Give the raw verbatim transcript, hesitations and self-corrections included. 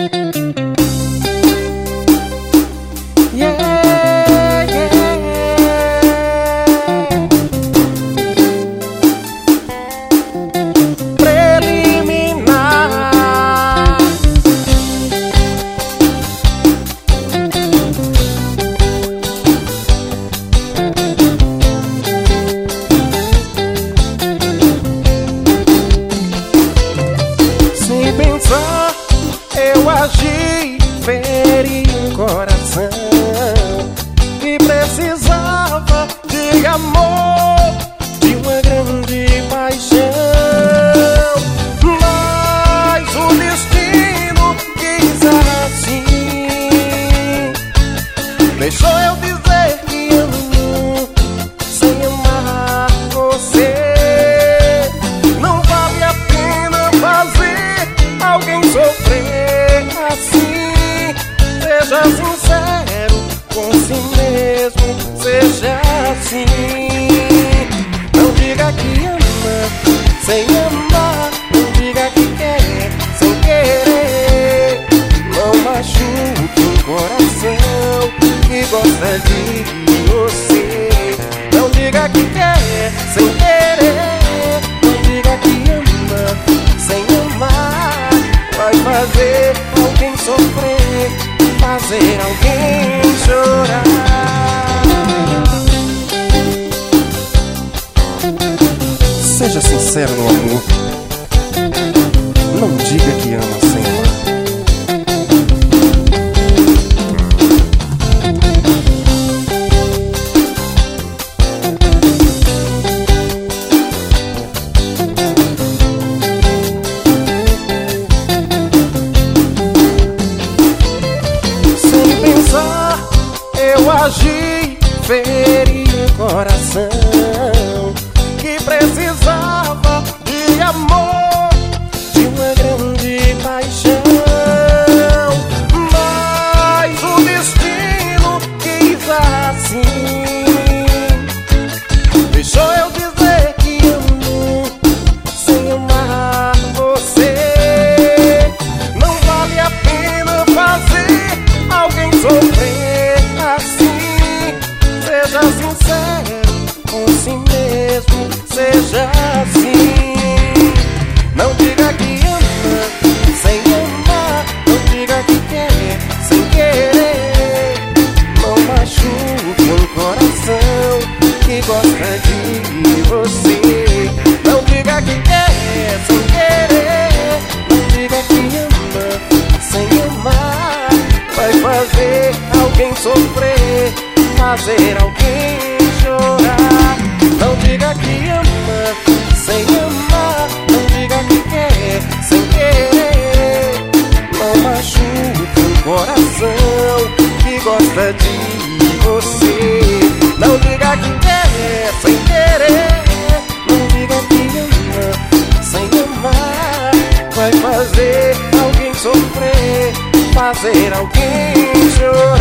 Yeah, yeah. Preliminar. Sem pensar, eu agi, feri um coração que precisava de amor, de uma grande paixão. Mas o destino quis assim, deixou eu dizer que amo sem amar você. Não vale a pena fazer alguém sofrer assim. Seja sincero com si mesmo, seja assim. Não diga que ama sem amar, não diga que quer sem querer. Não machuque um coração que gosta de você. Não diga que quer sem querer, não diga que ama sem amar. Vai fazer alguém sofrer, fazer alguém chorar. Seja sincero no amor, não diga que ama sem amar. Sem pensar, eu agi, feri o coração que precisava de amor, de uma grande paixão. Mas o destino quis assim, deixou eu dizer que amo sem amar você. Não vale a pena fazer alguém sofrer assim. Seja sincero com si mesmo, seja assim. Não diga que ama sem amar, não diga que quer sem querer. Não machuque um coração que gosta de você. Não diga que quer sem querer, não diga que ama sem amar. Vai fazer alguém sofrer, fazer alguém chorar. Não diga que ama sem amar, não diga que quer sem querer. Não machuque um coração que gosta de você. Não diga que quer sem querer, não diga que ama sem amar. Vai fazer alguém sofrer, fazer alguém chorar.